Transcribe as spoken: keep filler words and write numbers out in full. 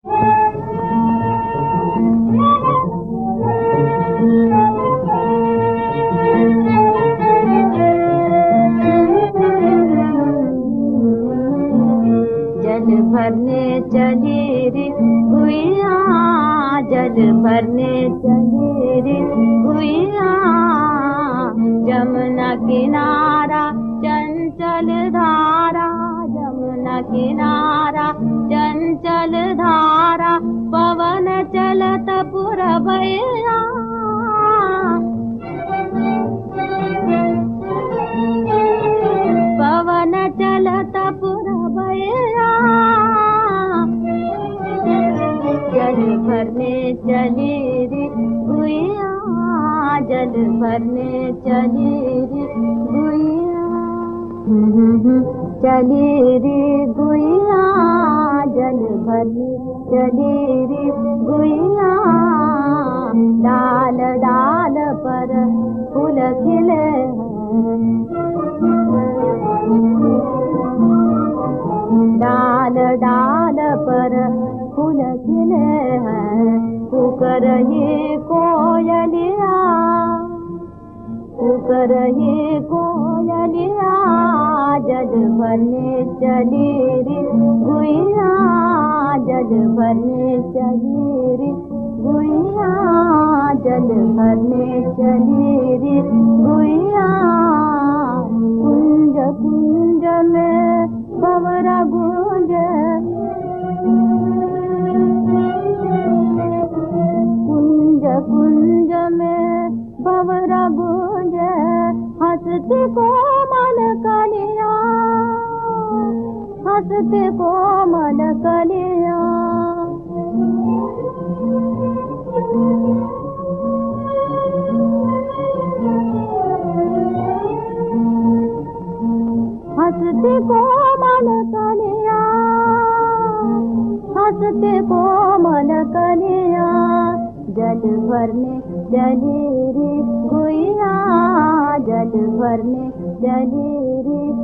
जल भरने चली रे गुइया, जल भरने चली रे गुइया, जमुना किनारा चंचल धारा, जमुना किनारा चंचल धारा, पवन चलत पुरवैया। पवन चलत पुरवैया, जल भरने चली रे गुइया, जल भरने चली रे गुइया। चली रे गुइया, जल भरने चली रे गुइया, डाल डाल पर फूल खिले डाल डाल पर फूल खिले हैं, पुकार ही कोयलिया, पुकार ही कोयलिया, जल भरने चली रे गुइया, जल भरने चली रे गुइया, जल भरने चली रे गुइया। कुंज कुंज में भंवरा गूंजे, कुंज कुंज में भंवरा गूंजे, हंसते कोमल कलिया, हंसते कोमल कलिया। हंसते कोमल कलिया, हंसते कोमल कलिया, जल भरने चली रे गुइया, जल भरने चली रे